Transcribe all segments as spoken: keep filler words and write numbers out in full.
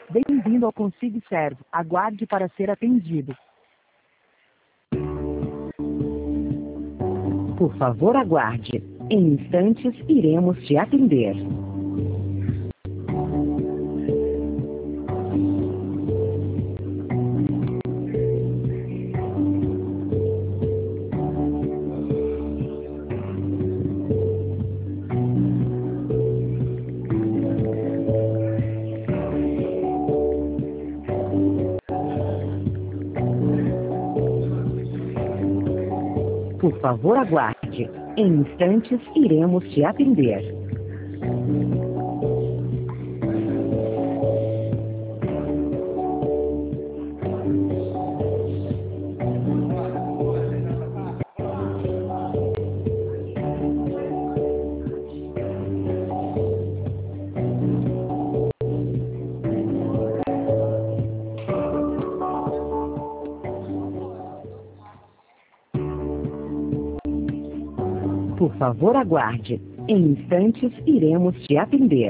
Bem-vindo ao Consigo Servo. Aguarde para ser atendido. Por favor, aguarde. Em instantes, iremos te atender. Por favor, aguarde. Em instantes, iremos te atender. Por favor, aguarde. Em instantes, iremos te atender.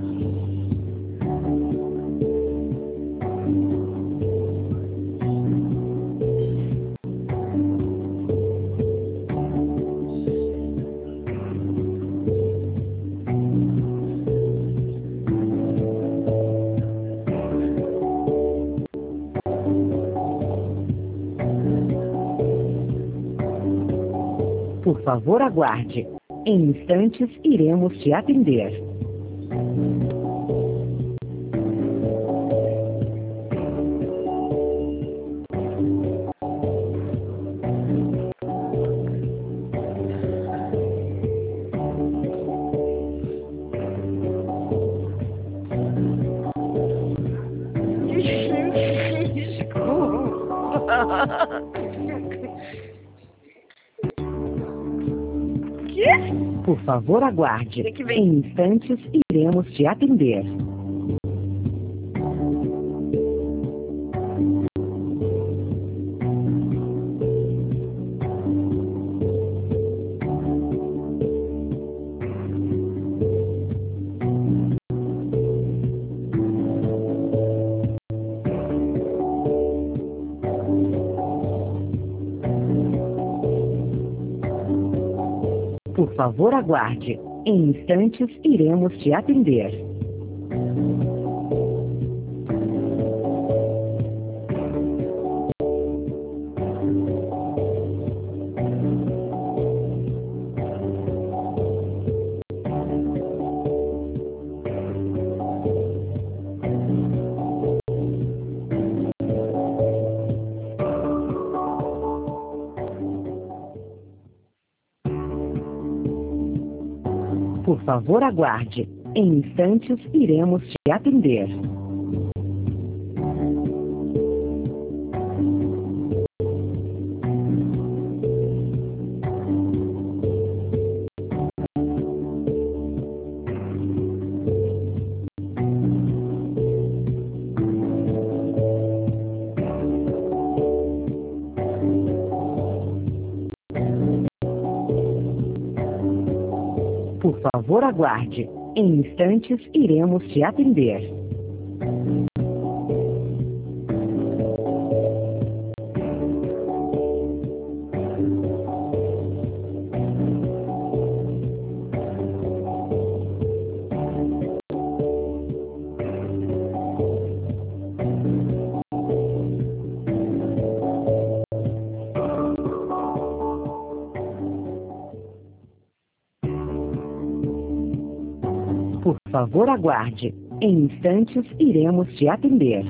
Por favor, aguarde. Em instantes, iremos te atender. Por favor, aguarde. Em instantes, iremos te atender. Por favor, aguarde. Em instantes, iremos te atender. Por favor, aguarde. Em instantes, iremos te atender. Por favor, aguarde. Em instantes, iremos te atender. Por favor, aguarde. Em instantes, iremos te atender.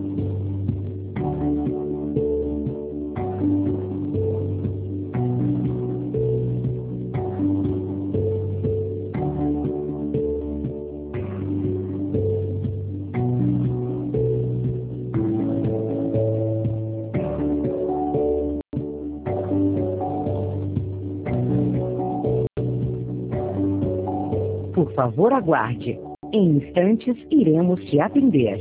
Por favor, aguarde. Em instantes, iremos te atender.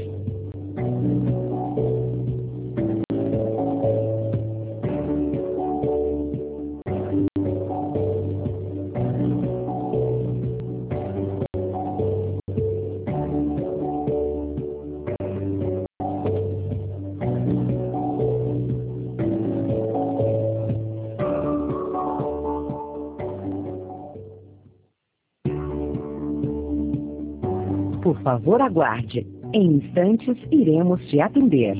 Por favor, aguarde. Em instantes, iremos te atender.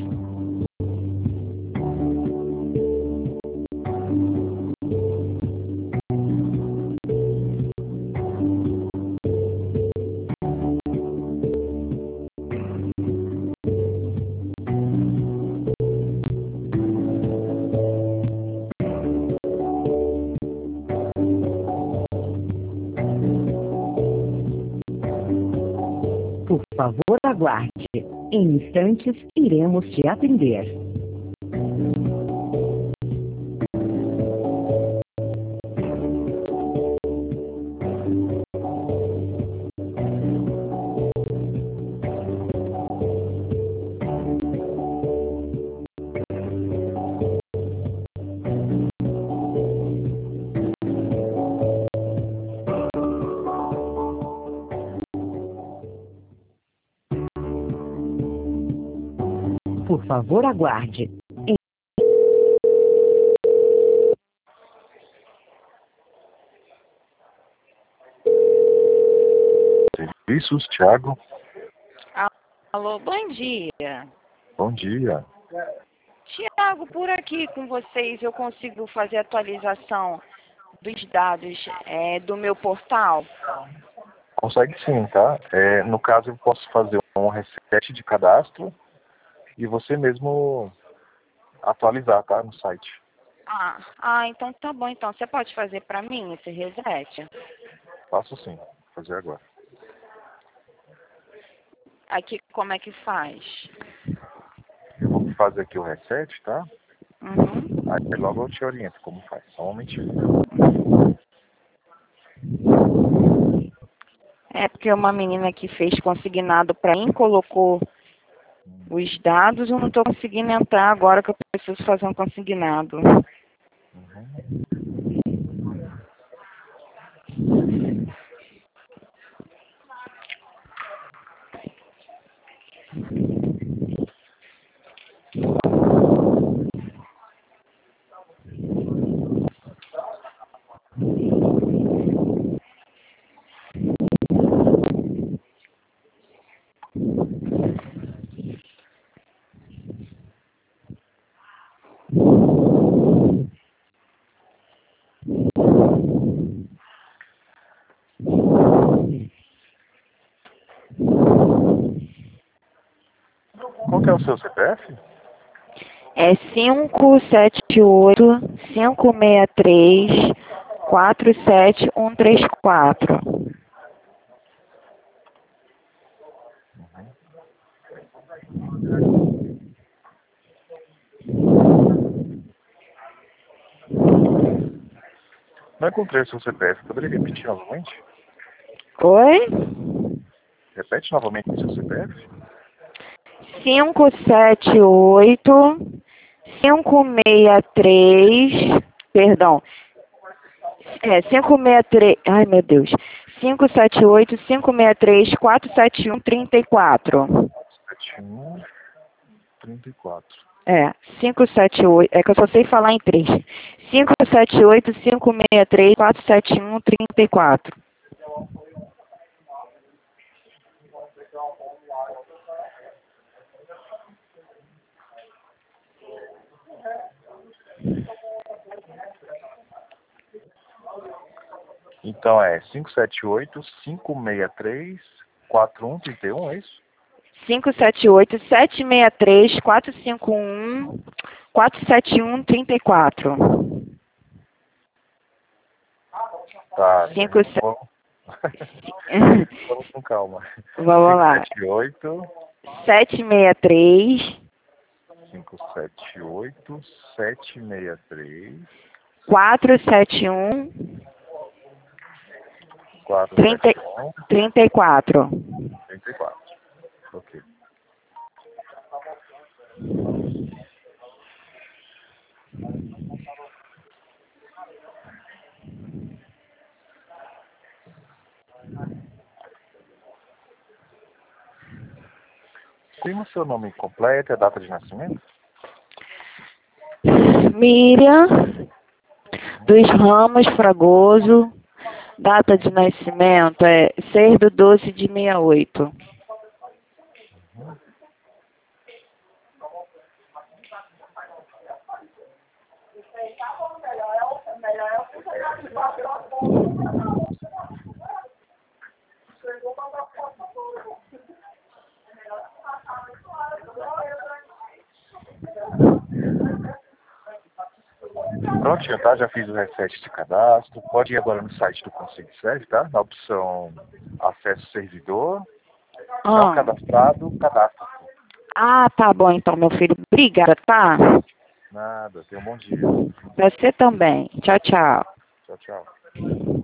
Por favor, aguarde. Em instantes, iremos te atender. Por favor, aguarde. Em... Serviços, Thiago. Alô, bom dia. Bom dia. Tiago, por aqui com vocês eu consigo fazer atualização dos dados é, do meu portal? Consegue sim, tá? É, no caso, eu posso fazer um reset de cadastro e você mesmo atualizar, tá? No site. Ah, ah, então tá bom. Então, você pode fazer para mim esse reset? Faço sim. Vou fazer agora. Aqui, como é que faz? Eu vou fazer aqui o reset, tá? Uhum. Aí logo eu te oriento como faz. Só um momentinho. É porque uma menina que fez consignado para mim colocou os dados, eu não estou conseguindo entrar agora que eu preciso fazer um consignado. Uhum. Qual que é o seu C P F? É cinco sete oito, cinco seis três, quatro sete um três quatro. Não encontrei o seu C P F. Poderia repetir novamente? Oi? Repete novamente o seu C P F. cinco sete oito, cinco seis três, perdão, é cinco seis três, ai meu Deus, cinco sete oito, cinco seis três, quatro sete um três quatro. sete um, trinta e quatro. É, cinco sete oito, é que eu só sei falar em três. cinco sete oito, cinco seis três, quatro sete um três quatro. Então é cinco sete oito, cinco seis três, quatro um três um, é isso? cinco sete oito, sete seis três, quatro cinco um, quatro sete um três quatro. Tá, Cinco, né? se... Vamos... Vamos com calma. Vamos lá. cinco sete oito, sete seis três, cinco sete oito, sete seis três, quatro sete um, quatro trinta, sete um, trinta e quatro. trinta e quatro. Ok. Tem o seu nome completo e a data de nascimento? Miriam dos Ramos Fragoso, data de nascimento é seis do doze de sessenta e oito. Uhum. Prontinho, tá? Já fiz o reset de cadastro. Pode ir agora no site do ConseguiServe, tá? Na opção acesso servidor, não Ah. cadastrado, cadastro. Ah, tá bom então, meu filho. Obrigada, tá? Nada, tenha um bom dia. Você também. Tchau, tchau. Tchau, tchau.